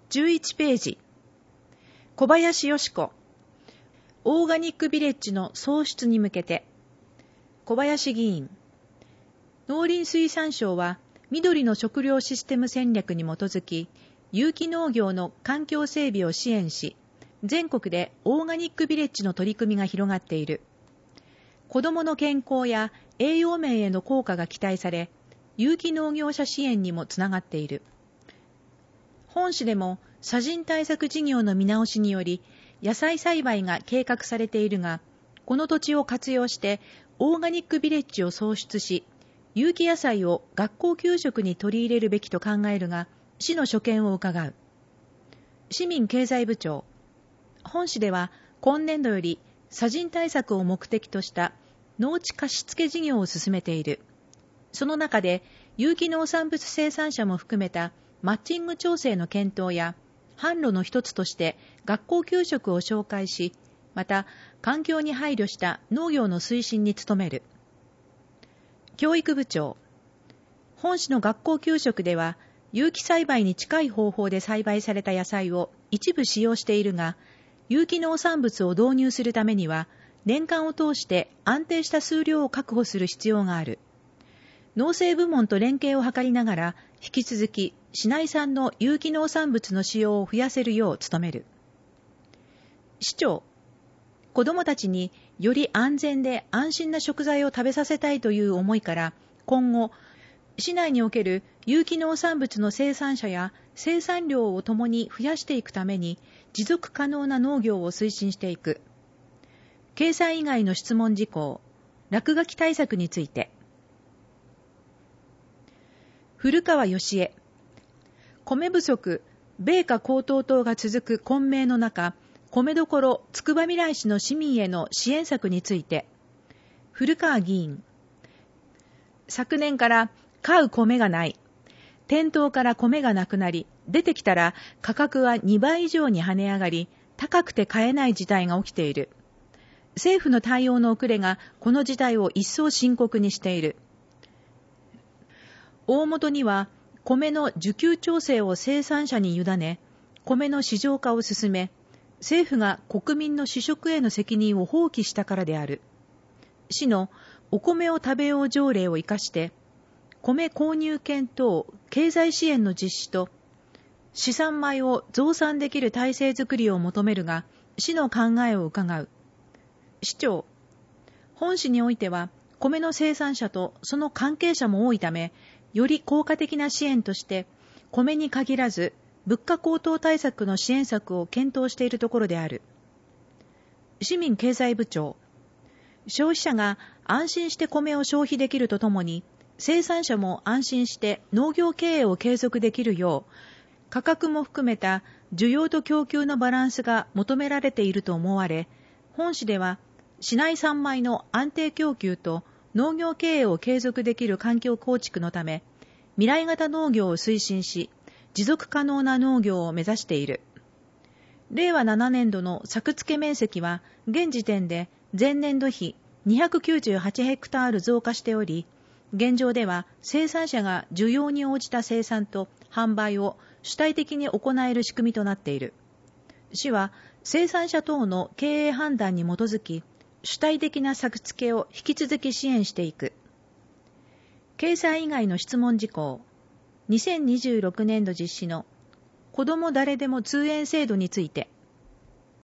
11ページ。小林よし子。オーガニックビレッジの創出に向けて。小林議員。農林水産省は緑の食料システム戦略に基づき、有機農業の環境整備を支援し、全国でオーガニックビレッジの取り組みが広がっている。子どもの健康や栄養面への効果が期待され、有機農業者支援にもつながっている。本市でも砂塵対策事業の見直しにより、野菜栽培が計画されているが、この土地を活用してオーガニックビレッジを創出し、有機野菜を学校給食に取り入れるべきと考えるが、市の所見を伺う。市民経済部長。本市では今年度より砂塵対策を目的とした農地貸付事業を進めている。その中で有機農産物生産者も含めたマッチング調整の検討や、販路の一つとして学校給食を紹介し、また環境に配慮した農業の推進に努める。教育部長。本市の学校給食では、有機栽培に近い方法で栽培された野菜を一部使用しているが、有機農産物を導入するためには、年間を通して安定した数量を確保する必要がある。農政部門と連携を図りながら、引き続き市内産の有機農産物の使用を増やせるよう努める。市長。子どもたちにより安全で安心な食材を食べさせたいという思いから、今後、市内における有機農産物の生産者や生産量をともに増やしていくために、持続可能な農業を推進していく。掲載以外の質問事項、落書き対策について。古川義恵。米不足、米価高騰等が続く混迷の中、米どころつくばみらい市の市民への支援策について。古川議員。昨年から買う米がない。店頭から米がなくなり、出てきたら価格は2倍以上に跳ね上がり、高くて買えない事態が起きている。政府の対応の遅れがこの事態を一層深刻にしている。大本には米の需給調整を生産者に委ね、米の市場化を進め、政府が国民の主食への責任を放棄したからである。市のお米を食べよう条例を生かして、米購入権等経済支援の実施と、市産米を増産できる体制づくりを求めるが、市の考えを伺う。市長。本市においては、米の生産者とその関係者も多いため、より効果的な支援として、米に限らず、物価高騰対策の支援策を検討しているところである。市民経済部長。消費者が安心して米を消費できるとともに、生産者も安心して農業経営を継続できるよう、価格も含めた需要と供給のバランスが求められていると思われ、本市では市内産米の安定供給と農業経営を継続できる環境構築のため、未来型農業を推進し、持続可能な農業を目指している。令和7年度の作付面積は現時点で前年度比298ヘクタール増加しており、現状では生産者が需要に応じた生産と販売を主体的に行える仕組みとなっている。市は生産者等の経営判断に基づき、主体的な作付けを引き続き支援していく。掲載以外の質問事項、2026年度実施の子ども誰でも通園制度について。